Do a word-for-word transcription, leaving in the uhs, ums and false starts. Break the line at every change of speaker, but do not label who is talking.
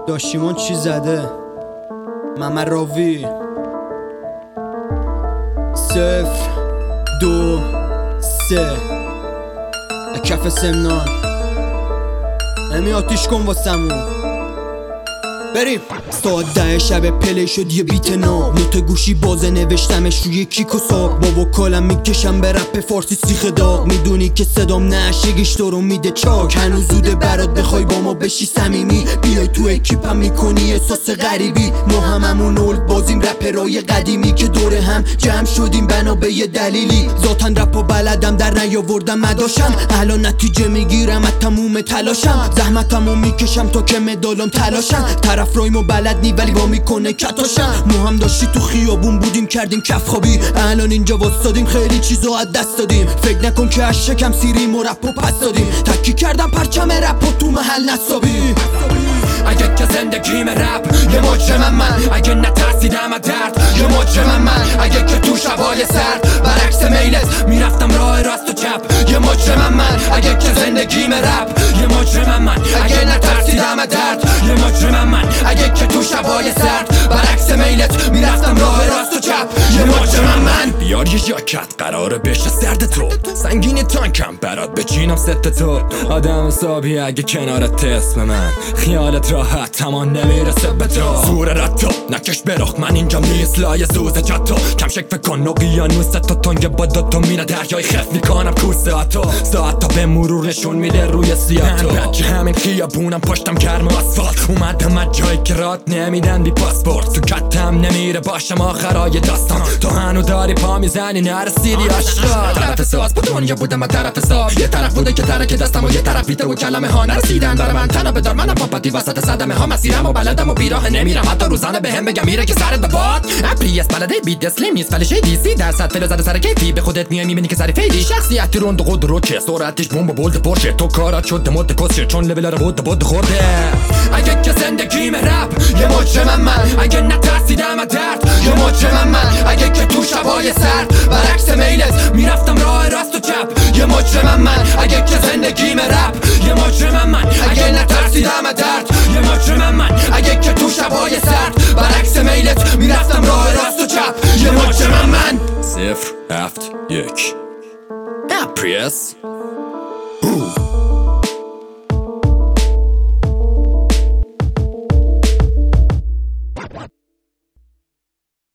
داشیمون چی زده؟ محمد راوی. صفر دو سه کف سمنان امی آتیش کن واسمون بریم. ساعت ده شب پلی شد یه بیت نام، نوت گوشی بازه نوشتمش روی کیک و ساق. با وکالم میکشم به رپ فارسی سیخ داغ. میدونی که صدام نشگیش تو رو میده چاک. هنوز زوده برات بخوای با ما بشی صمیمی. بیای تو اکیپم میکنی احساس غریبی. ما هممون اولد بازیم رپرای قدیمی که دوره هم جمع شدیم بنا به یه دلیلی. ذاتن رپا بلدم در نیاوردم مداشم. الان نتیجه میگیرم از تموم تلاشم. زحمتمو میکشم تا که مدالم تلاشم. طرف رایمو بلد نی ولی با میکنه کتاشم. ما هم داشتی تو خیابون بودیم کردیم کف خوابی. الان اینجا واسادیم خیلی چیزا از دست دادیم. فکر نکن که از شکم سیریم و رپو پس دادیم. تکی کردم پرچم رپو تو محل نصابی.
اگه که زندگیم رپ یه مجرمم من، اگه نترسیدم از درد یه مجرمم من، اگه که تو شبای سرد برعکس میلت میرفتم راه راست و چپ یه مجرمم من، اگه که زندگیم رپ یه مجرمم من، اگه نترسیدم از درد یه مجرمم من، اگه که تو شبای سرد برعکس میلت میرفتم راه راست و چپ یه مجرمم من. بیار یه جاکت قراره بشه سرد تو، سنگین تانکم برات بچینم ست تو. آدم حسابی اگه کنارت اسم من، خیالت راحت تمام نمیرسه به تو. زور رتو نکش برخ من اینجا میس لای زوز جاتو. کم شک فکن اقیانوس تا تنگ با دوتا مینا دریای خف میکنم کورس آتو. ساعت تا به مرور نشون میده روی سیاتو. من بچه همین خیابونم پشتم گرم آسفالت. اومدم از جایی که رات نمیدن بی پاسپورت. تو کتم نمیره باشم آخرای داستان. تو هنو داری پا میزنی نرسیدی عشقا. طرف ساز با دنیا بودم و طرف ساب. یه طرف بوده که ترک دستم و یه طرف بیته و کلمه ها نرسیدن. برای من تنها بدار منم پاپاتی وسط صدمه ها. مسیرم و بلدم و بیراه نمیرم حتی روزانه به هم بگم میره که سرت به باد. اپی اس بلده بیت دسلیم نیست ولی شیدی سی درصد فلو زده سر کیفی. به خودت میای میبینی که سر فیدی. شخصیتی روند خود رو چه سرعتش بمب بولد پرشه. تو کارات شده مد کسشه چون لول رو بود بود خورده. اگه که زندگیم رپ یه مجرمم من، اگه نترسیدم از درد یه مجرمم من، اگه که تو شبای سرد برعکس میلت میرفتم راه راست و چپ یه مجرمم من، اگه که زندگیم رپ یه مجرمم من، اگه نترسیدم از درد یه مجرمم من، اگه که تو شبای سرد برعکس میلت میرفتم راه راست و چپ یه مجرمم من. صفر هفت یک اپریس